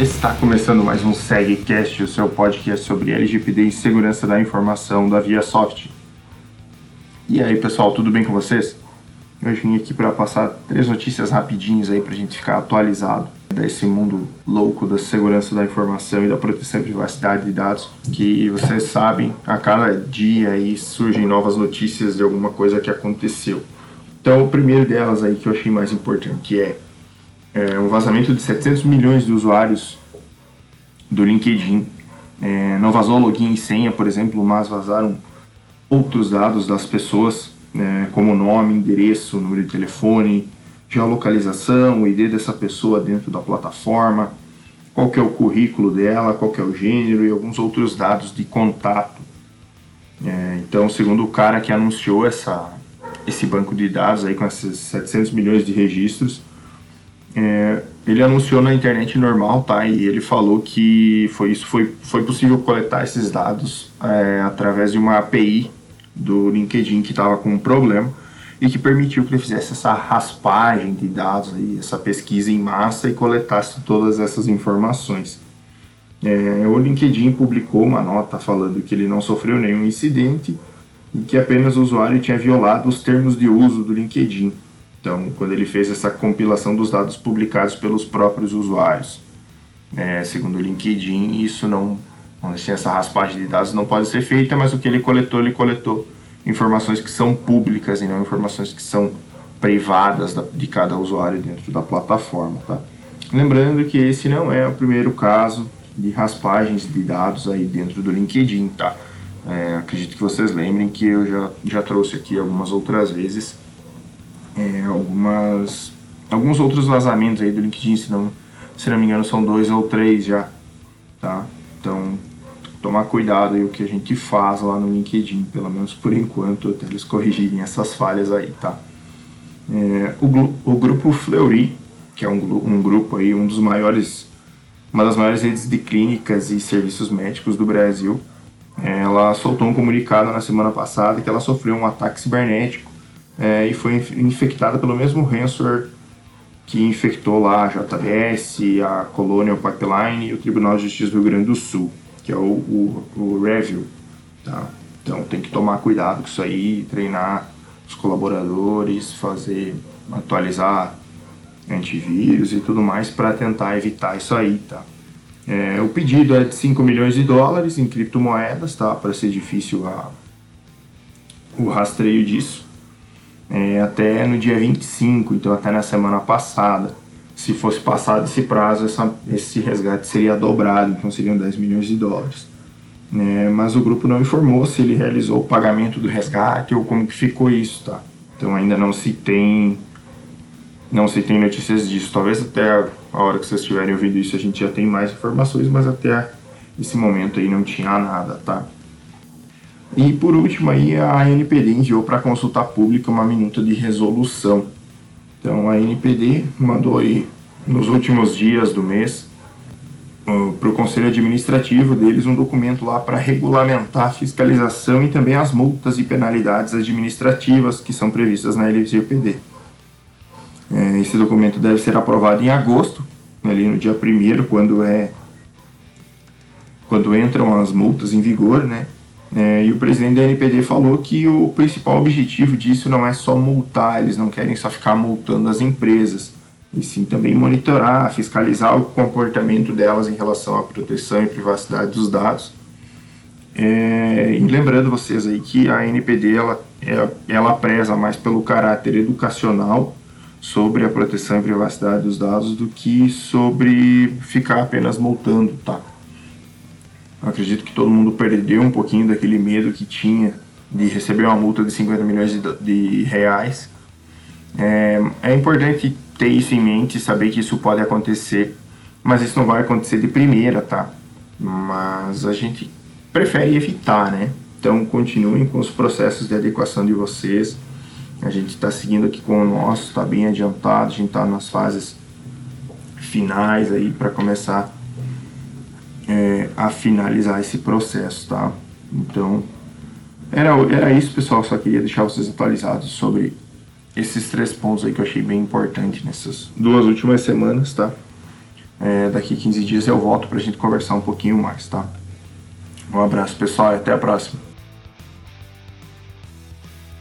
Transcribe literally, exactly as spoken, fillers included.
Está começando mais um SegCast, o seu podcast sobre L G P D e segurança da informação da ViaSoft. E aí pessoal, tudo bem com vocês? Eu vim aqui para passar três notícias rapidinhas aí para a gente ficar atualizado desse mundo louco da segurança da informação e da proteção e privacidade de dados, que vocês sabem, a cada dia aí surgem novas notícias de alguma coisa que aconteceu. Então o primeiro delas aí que eu achei mais importante, que é, é um vazamento de setecentos milhões de usuários do LinkedIn. É, não vazou login e senha, por exemplo, mas vazaram outros dados das pessoas, né, como nome, endereço, número de telefone, geolocalização, o I D dessa pessoa dentro da plataforma, qual que é o currículo dela, qual que é o gênero e alguns outros dados de contato. É, então, segundo o cara que anunciou essa, esse banco de dados aí com esses setecentos milhões de registros, é, ele anunciou na internet normal, tá? E ele falou que foi, isso foi, foi possível coletar esses dados é, através de uma A P I do LinkedIn que estava com um problema e que permitiu que ele fizesse essa raspagem de dados, aí, essa pesquisa em massa e coletasse todas essas informações. É, o LinkedIn publicou uma nota falando que ele não sofreu nenhum incidente e que apenas o usuário tinha violado os termos de uso do LinkedIn. Então, quando ele fez essa compilação dos dados publicados pelos próprios usuários. É, segundo o LinkedIn, isso não, essa raspagem de dados não pode ser feita, mas o que ele coletou, ele coletou informações que são públicas e não informações que são privadas da, de cada usuário dentro da plataforma, tá? Lembrando que esse não é o primeiro caso de raspagens de dados aí dentro do LinkedIn, tá? É, acredito que vocês lembrem que eu já, já trouxe aqui algumas outras vezes é, algumas, alguns outros vazamentos aí do LinkedIn, se não, se não me engano são dois ou três já, tá? Então, tomar cuidado aí o que a gente faz lá no LinkedIn, pelo menos por enquanto, até eles corrigirem essas falhas aí, tá? É, o, o grupo Fleury, que é um, um grupo aí, um dos maiores, uma das maiores redes de clínicas e serviços médicos do Brasil, é, ela soltou um comunicado na semana passada que ela sofreu um ataque cibernético é, e foi infectada pelo mesmo ransomware que infectou lá a J B S, a Colonial Pipeline e o Tribunal de Justiça do Rio Grande do Sul, que é o, o, o Review, tá? Então tem que tomar cuidado com isso aí, treinar os colaboradores, fazer, atualizar antivírus e tudo mais para tentar evitar isso aí, tá? É, o pedido é de cinco milhões de dólares em criptomoedas, tá? Para ser difícil a, o rastreio disso. É, até no dia vinte e cinco, então até na semana passada. Se fosse passado esse prazo, essa, esse resgate seria dobrado, então seriam dez milhões de dólares. É, mas o grupo não informou se ele realizou o pagamento do resgate ou como que ficou isso, tá? Então ainda não se tem, não se tem notícias disso. Talvez até a hora que vocês estiverem ouvindo isso a gente já tem mais informações, mas até esse momento aí não tinha nada, tá? E por último aí a N P D enviou para consulta pública uma minuta de resolução. Então a N P D mandou aí nos últimos dias do mês uh, para o Conselho Administrativo deles um documento lá para regulamentar a fiscalização e também as multas e penalidades administrativas que são previstas na L G P D. É, esse documento deve ser aprovado em agosto, ali no dia primeiro, quando, é, quando entram as multas em vigor, né? É, e o presidente da N P D falou que o principal objetivo disso não é só multar, eles não querem só ficar multando as empresas, e sim também monitorar, fiscalizar o comportamento delas em relação à proteção e privacidade dos dados. É, e lembrando vocês aí que a N P D ela, ela preza mais pelo caráter educacional sobre a proteção e privacidade dos dados do que sobre ficar apenas multando, tá? Eu acredito que todo mundo perdeu um pouquinho daquele medo que tinha de receber uma multa de cinquenta milhões de, de reais. É, é importante ter isso em mente, saber que isso pode acontecer, mas isso não vai acontecer de primeira, tá? Mas a gente prefere evitar, né? Então continuem com os processos de adequação de vocês. A gente está seguindo aqui com o nosso, está bem adiantado, a gente está nas fases finais aí para começar É, a finalizar esse processo, tá? Então, era, era isso, pessoal. Só queria deixar vocês atualizados sobre esses três pontos aí que eu achei bem importante nessas duas últimas semanas, tá? É, daqui quinze dias eu volto pra gente conversar um pouquinho mais, tá? Um abraço, pessoal, e até a próxima.